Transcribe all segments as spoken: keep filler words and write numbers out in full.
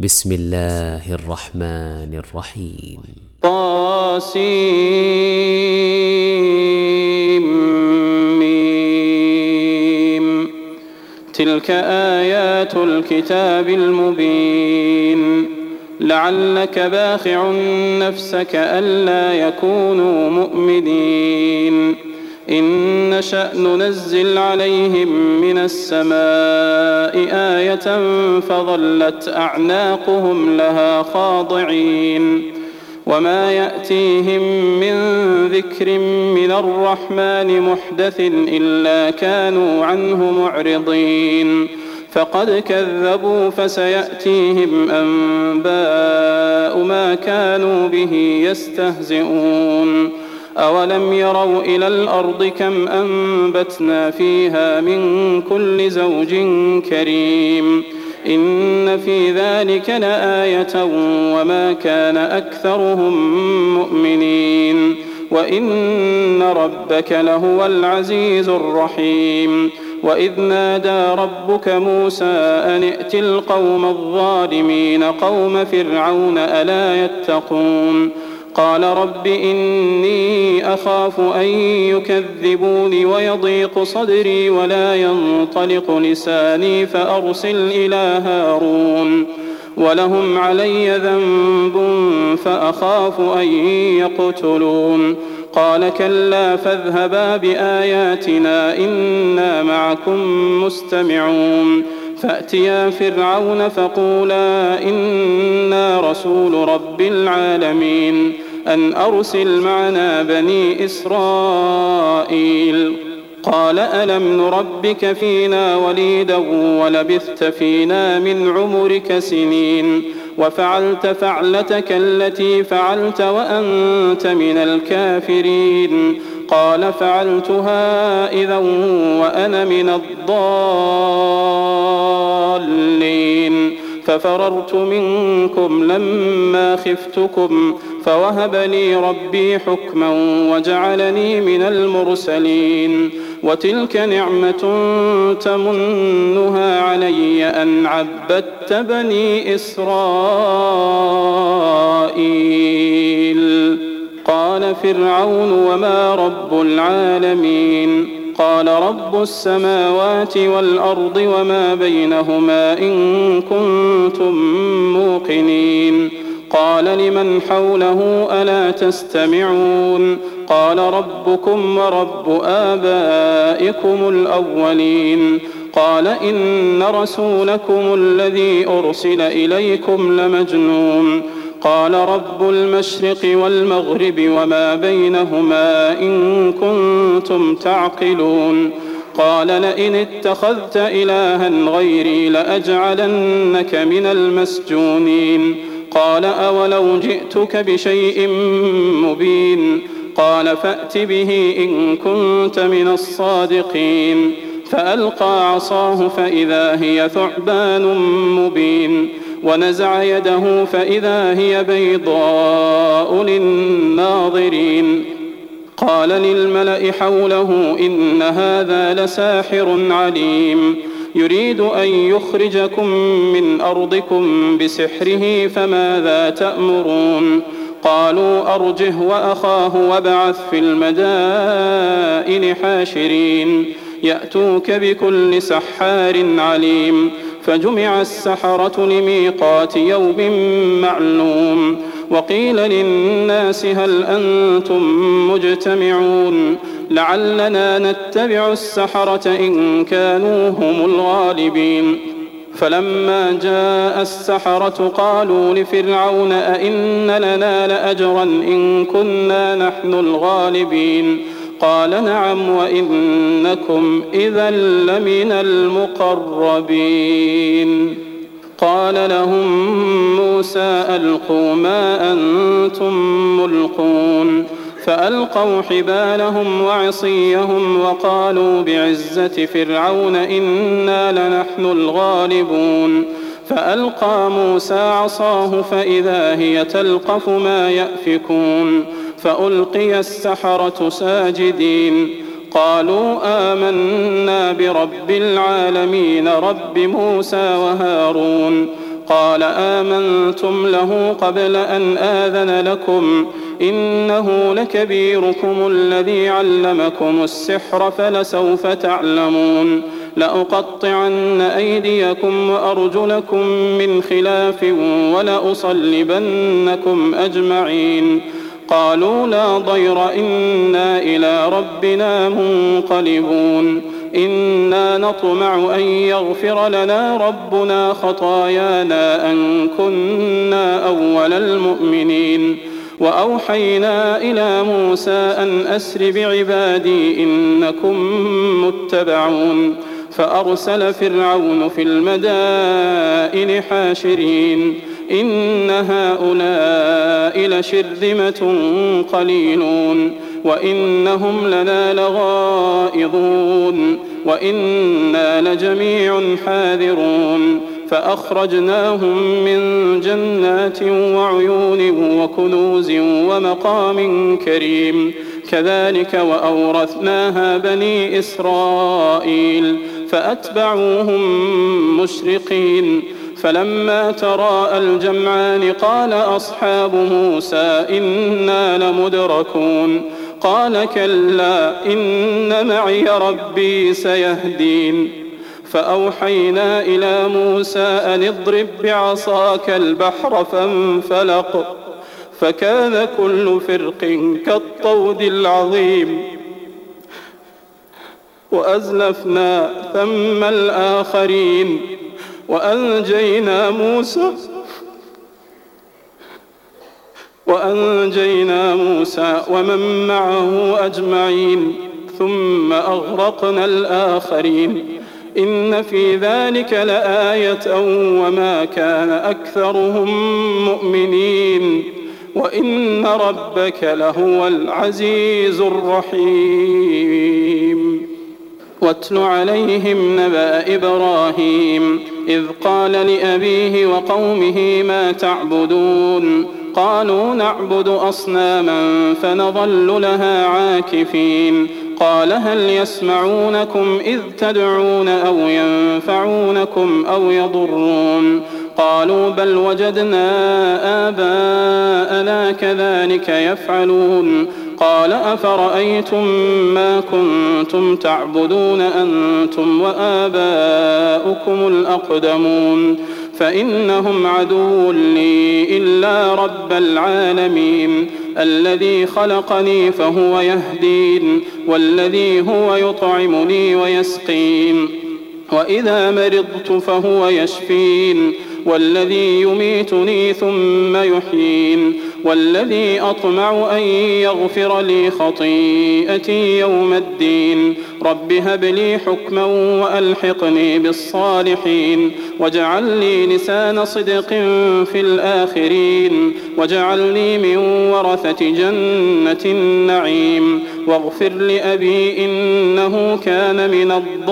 بسم الله الرحمن الرحيم. طاسيم. تلك آيات الكتاب المبين. لعلك باخع نفسك ألا يكونوا مؤمنين. إن نشأ ننزل عليهم من السماء آية فظلت أعناقهم لها خاضعين. وما يأتيهم من ذكر من الرحمن محدث إلا كانوا عنه معرضين. فقد كذبوا فسيأتيهم أنباء ما كانوا به يستهزئون. أولم يروا إلى الأرض كم أنبتنا فيها من كل زوج كريم. إن في ذلك لآية وما كان أكثرهم مؤمنين. وإن ربك لهو العزيز الرحيم. وإذ نادى ربك موسى أن ائت القوم الظالمين قوم فرعون ألا يتقون. قال رب إني أخاف أن يكذبوني ويضيق صدري ولا ينطلق لساني فأرسل إلى هارون ولهم علي ذنب فأخاف أن يقتلون. قال كلا فاذهبا بآياتنا إنا معكم مستمعون. فأتيا فرعون فقولا إنا رسول رب العالمين أن أرسل معنا بني إسرائيل. قال ألم نربك فينا وليدا ولبثت فينا من عمرك سنين وفعلت فعلتك التي فعلت وأنت من الكافرين. قال فعلتها إذا وأنا من الضالين. ففررت منكم لما خفتكم فوهب لي ربي حكما وجعلني من المرسلين. وتلك نعمة تمنها علي أن عبدت بني إسرائيل. قال فرعون وما رب العالمين. قال رب السماوات والأرض وما بينهما إن كنتم موقنين. قال لمن حوله ألا تستمعون. قال ربكم ورب آبائكم الأولين. قال إن رسولكم الذي أرسل إليكم لمجنون. قال رب المشرق والمغرب وما بينهما إن كنتم تعقلون. قال لئن اتخذت إلها غيري لأجعلنك من المسجونين. قال أولو جئتك بشيء مبين. قال فأت به إن كنت من الصادقين. فألقى عصاه فإذا هي ثعبان مبين. ونزع يده فإذا هي بيضاء للناظرين. قال للملأ حوله إن هذا لساحر عليم يريد أن يخرجكم من أرضكم بسحره فماذا تأمرون. قالوا أرجه وأخاه وابعث في المدائن حاشرين يأتوك بكل سحار عليم. فجمع السحرة لميقات يوم معلوم. وقيل للناس هل أنتم مجتمعون لعلنا نتبع السحرة إن كانوا هم الغالبين. فلما جاء السحرة قالوا لفرعون أئن لنا لأجرا إن كنا نحن الغالبين. قال نعم وإنكم إذا لمن المقربين. قال لهم موسى ألقوا ما أنتم ملقون. فألقوا حبالهم وعصيهم وقالوا بعزة فرعون إنا لنحن الغالبون. فألقى موسى عصاه فإذا هي تلقف ما يأفكون. فألقي السحرة ساجدين قالوا آمنا برب العالمين رب موسى وهارون قال آمنتم له قبل أن آذن لكم إنه لكبيركم الذي علمكم السحر فلسوف تعلمون لأقطعن أيديكم وأرجلكم من خلاف ولأصلبنكم أجمعين قالوا لا ضير إنا إلى ربنا منقلبون إنا نطمع أن يغفر لنا ربنا خطايانا أن كنا أول المؤمنين وأوحينا إلى موسى أن أسر بعبادي إنكم متبعون فأرسل فرعون في المدائن حاشرين إن هؤلاء لشرذمة قليلون وإنهم لنا لغائظون وإنا لجميع حاذرون فأخرجناهم من جنات وعيون وكنوز ومقام كريم كذلك وأورثناها بني إسرائيل فأتبعوهم مشرقين فلما تراءى الجمعان قال أصحاب موسى إنا لمدركون قال كلا إن معي ربي سيهدين فأوحينا إلى موسى أن اضرب بعصاك البحر فانفلق فكان كل فرق كالطود العظيم وأزلفنا ثم الآخرين وأنجينا موسى وأنجينا موسى ومن معه أجمعين ثم أغرقنا الآخرين إن في ذلك لآية وما كان أكثرهم مؤمنين وإن ربك لهو العزيز الرحيم واتل عليهم نبأ إبراهيم إذ قال لأبيه وقومه ما تعبدون قالوا نعبد أصناما فنظل لها عاكفين قال هل يسمعونكم إذ تدعون أو ينفعونكم أو يضرون قالوا بل وجدنا آباءنا كذلك يفعلون قال أفرأيتم ما كنتم تعبدون أنتم وآباؤكم الأقدمون فإنهم عدو لي إلا رب العالمين الذي خلقني فهو يهدين والذي هو يطعمني ويسقين وإذا مرضت فهو يشفين والذي يميتني ثم يحيين والذي أطمع أن يغفر لي خطيئتي يوم الدين رب هب لي حكما وألحقني بالصالحين واجعل لي لسان صدق في الآخرين واجعلني من ورثة جنة النعيم واغفر لأبي إنه كان من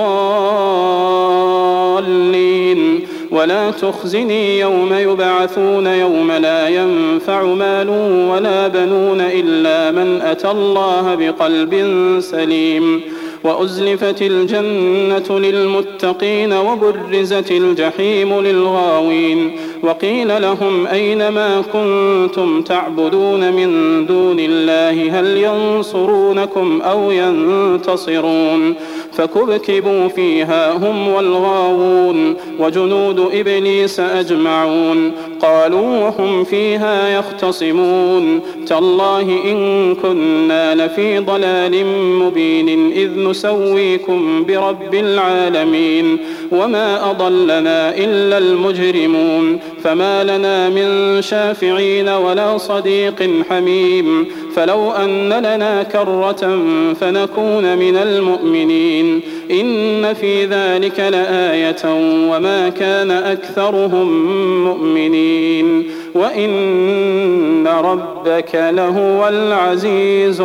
الضالين ولا تخزني يوم يبعثون يوم لا ينفع مال ولا بنون إلا من أتى الله بقلب سليم وأزلفت الجنة للمتقين وبرزت الجحيم للغاوين وقيل لهم أين ما كنتم تعبدون من دون الله هل ينصرونكم أو ينتصرون فكبكبوا فيها هم والغاوون وجنود إبليس أجمعون قالوا وهم فيها يختصمون تالله إن كنا لفي ضلال مبين إذ نسويكم برب العالمين وما أضلنا إلا المجرمون فما لنا من شافعين ولا صديق حميم فلو أن لنا كرة فنكون من المؤمنين إن في ذلك لآية وما كان أكثرهم مؤمنين وإن ربك لهو العزيز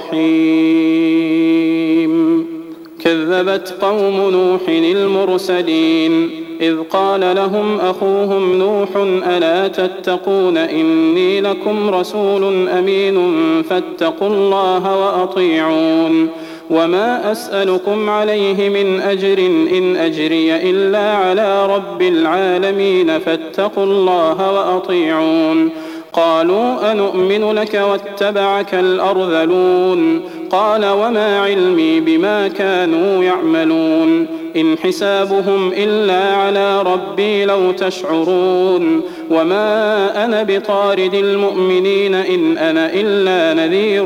الرحيم كذبت قوم نوح المرسلين إذ قال لهم أخوهم نوح ألا تتقون إني لكم رسول أمين فاتقوا الله وأطيعون وما أسألكم عليه من أجر إن أجري إلا على رب العالمين فاتقوا الله وأطيعون. قالوا أنؤمن لك واتبعك الأرذلون قال وما علمي بما كانوا يعملون إن حسابهم إلا على ربي لو تشعرون وما أنا بطارد المؤمنين إن أنا إلا نذير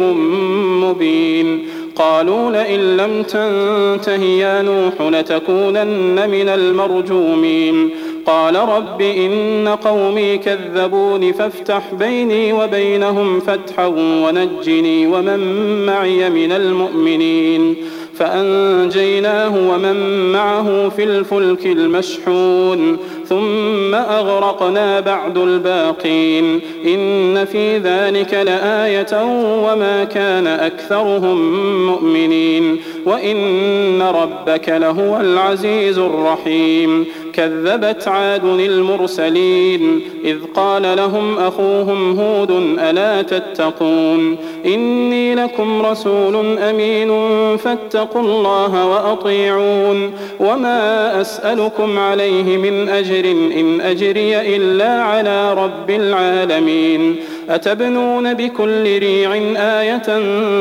مبين. قالوا لئن لم تنته يا نوح لتكونن من المرجومين. قال رب إن قومي كذبون فافتح بيني وبينهم فتحا ونجني ومن معي من المؤمنين. فأنجيناه ومن معه في الفلك المشحون ثم أغرقنا بعد الباقين إن في ذلك لآية وما كان أكثرهم مؤمنين وإن ربك لهو العزيز الرحيم. كذبت عاد المرسلين إذ قال لهم أخوهم هود ألا تتقون إني لكم رسول أمين فاتقوا الله وأطيعون وما أسألكم عليه من أجر إن أجري إلا على رب العالمين. أتبنون بكل ريع آية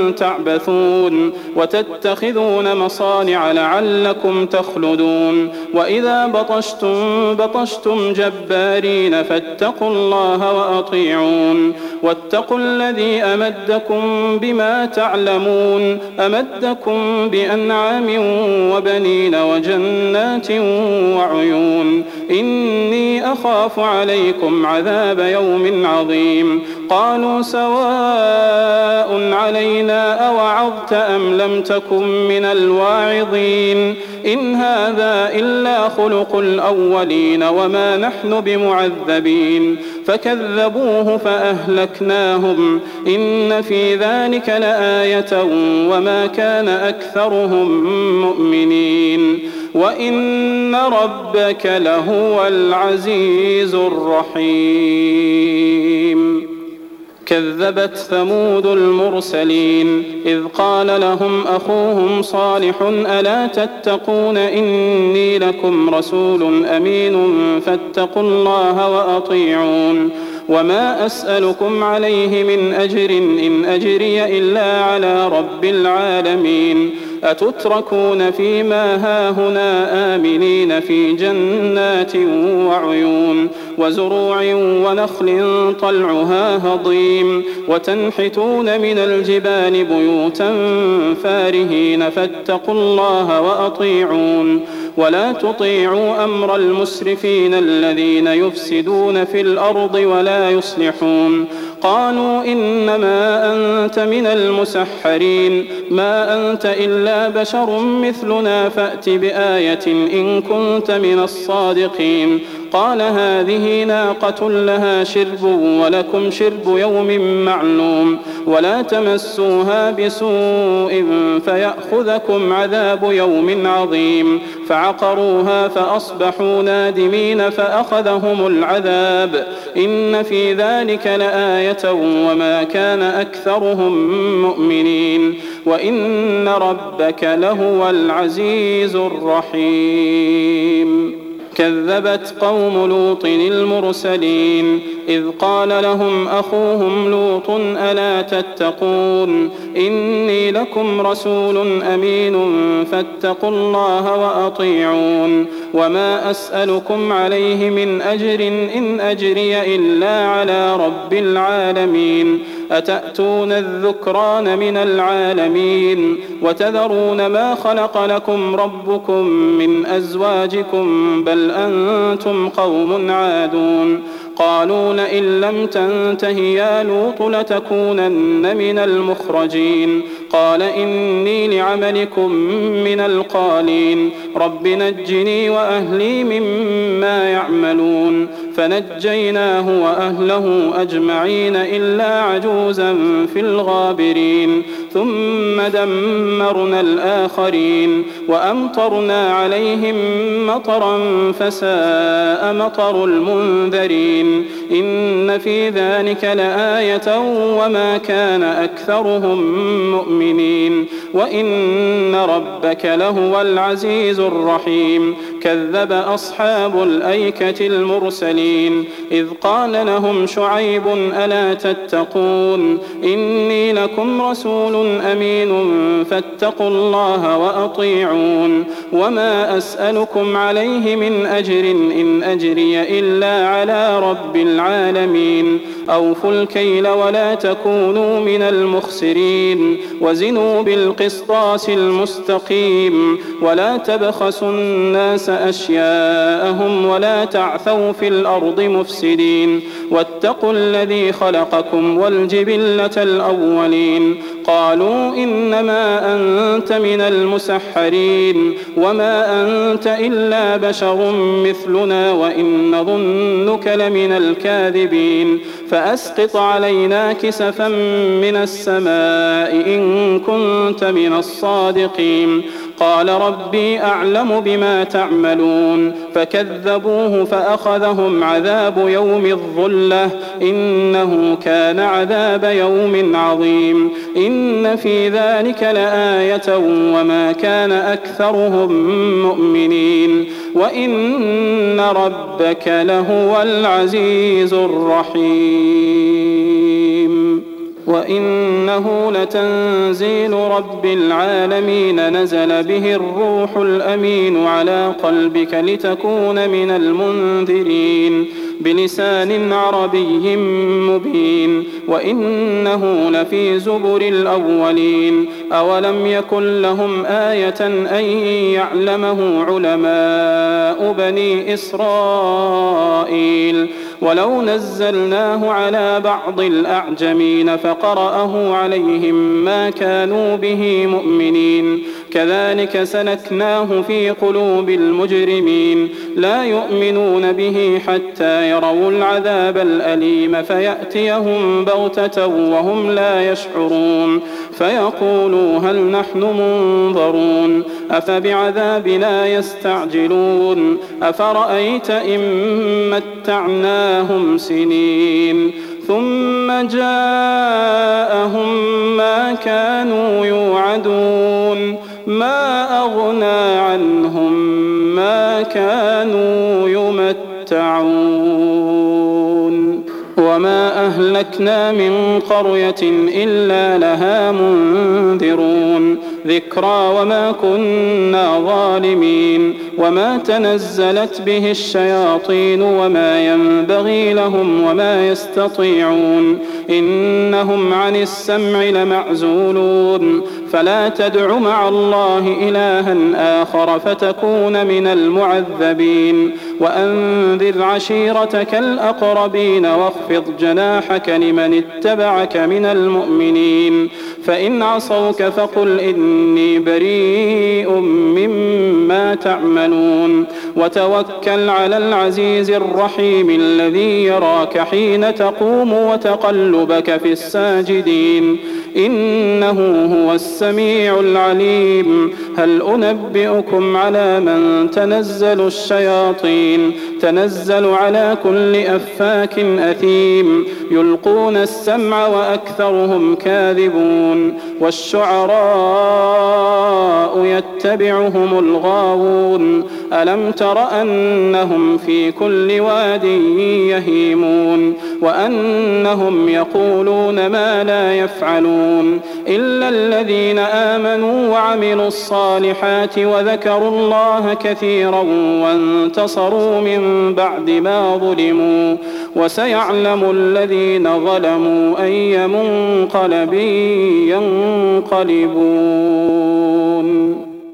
تعبثون وتتخذون مصانع لعلكم تخلدون وإذا بطشتم بطشتم جبارين فاتقوا الله وأطيعون واتقوا الذي أمدكم بما تعلمون أمدكم بأنعام وبنين وجنات وعيون إني أخاف عليكم عذاب يوم عظيم. قالوا سواء علينا أوعظت أم لم تكن من الواعظين إن هذا إلا خلق الأولين وما نحن بمعذبين. فكذبوه فأهلكناهم إن في ذلك لآية وما كان أكثرهم مؤمنين وإن ربك لهو العزيز الرحيم. كذبت ثمود المرسلين إذ قال لهم أخوهم صالح ألا تتقون إني لكم رسول أمين فاتقوا الله وأطيعون وما أسألكم عليه من أجر إن أجري إلا على رب العالمين. أتتركون فيما هاهنا آمنين في جنات وعيون وزروع ونخل طلعها هضيم وتنحتون من الجبال بيوتا فارهين فاتقوا الله وأطيعون ولا تطيعوا أمر المسرفين الذين يفسدون في الأرض ولا يصلحون. قالوا إنما أنت من المسحرين ما أنت إلا بشر مثلنا فأت بآية إن كنت من الصادقين. قال هذه ناقة لها شرب ولكم شرب يوم معلوم ولا تمسوها بسوء فيأخذكم عذاب يوم عظيم. فعقروها فأصبحوا نادمين فأخذهم العذاب إن في ذلك لآية وما كان أكثرهم مؤمنين وإن ربك لهو العزيز الرحيم. كذبت قوم لوط المرسلين إذ قال لهم أخوهم لوط ألا تتقون إني لكم رسول أمين فاتقوا الله وأطيعون وما أسألكم عليه من أجر إن أجري إلا على رب العالمين. أتأتون الذكران من العالمين وتذرون ما خلق لكم ربكم من أزواجكم بل أنتم قوم عادون. قالوا لئن لم تنته يا لوط لتكونن من المخرجين. قال إني لعملكم من القالين رب نجني وأهلي مما يعملون. فنجيناه وأهله أجمعين إلا عجوزا في الغابرين ثم دمرنا الآخرين وأمطرنا عليهم مطرا فساء مطر المنذرين. إن في ذلك لآية وما كان أكثرهم مؤمنين وإن ربك لهو العزيز الرحيم. كذب أصحاب الأيكة المرسلين إذ قال لهم شعيب ألا تتقون إني لكم رسول أمين فاتقوا الله وأطيعون وما أسألكم عليه من أجر إن أجري إلا على رب العالمين. أوفوا الكيل ولا تكونوا من المخسرين وزنوا بالقسطاس المستقيم ولا تبخسوا الناس أشياءهم ولا تعثوا في الأرض مفسدين واتقوا الذي خلقكم والجبلة الأولين. قالوا إنما أنت من المسحرين وما أنت إلا بشر مثلنا وإن نظنك لمن الكاذبين فأسقط علينا كسفا من السماء إن كنت من الصادقين. قال ربي أعلم بما تعملون فكذبوه فأخذهم عذاب يوم الظلة إنه كان عذاب يوم عظيم. إن في ذلك لآية وما كان أكثرهم مؤمنين وإن ربك لهو العزيز الرحيم. وإنه لتنزيل رب العالمين نزل به الروح الأمين على قلبك لتكون من المنذرين بلسان عربي مبين وإنه لفي زبر الأولين. أولم يكن لهم آية أن يعلمه علماء بني إسرائيل ولو نزلناه على بعض الأعجمين فقرأه عليهم ما كانوا به مؤمنين كذلك سلكناه في قلوب المجرمين لا يؤمنون به حتى يروا العذاب الأليم فيأتيهم بغتة وهم لا يشعرون فيقولوا هل نحن منظرون أفبعذابنا يستعجلون أفرأيت إن متعناهم سنين ثم جاءهم ما كانوا يوعدون ما أغنى عنهم ما كانوا يمتعون وما أهلكنا من قرية إلا لها منذرون ذكرى وما كنا ظالمين وما تنزلت به الشياطين وما ينبغي لهم وما يستطيعون إنهم عن السمع لمعزولون فلا تدع مع الله إلها آخر فتكون من المعذبين وأنذر عشيرتك الأقربين واخفض جناحك لمن اتبعك من المؤمنين فإن عصوك فقل إني بريء مما تعملون وتوكل على العزيز الرحيم الذي يراك حين تقوم وتقلبك في الساجدين إنه هو السميع العليم. هل أنبئكم على من تنزل الشياطين تنزل على كل أفاك أثيم يلقون السمع وأكثرهم كاذبون والشعراء يتبعهم الغاوون ألم تر أنهم في كل واد يهيمون وأنهم يقولون ما لا يفعلون إلا الذين آمنوا وعملوا الصالحات وذكروا الله كثيرا وانتصروا من بعد ما ظلموا وسيعلم الذين ظلموا أي منقلب ينقلبون.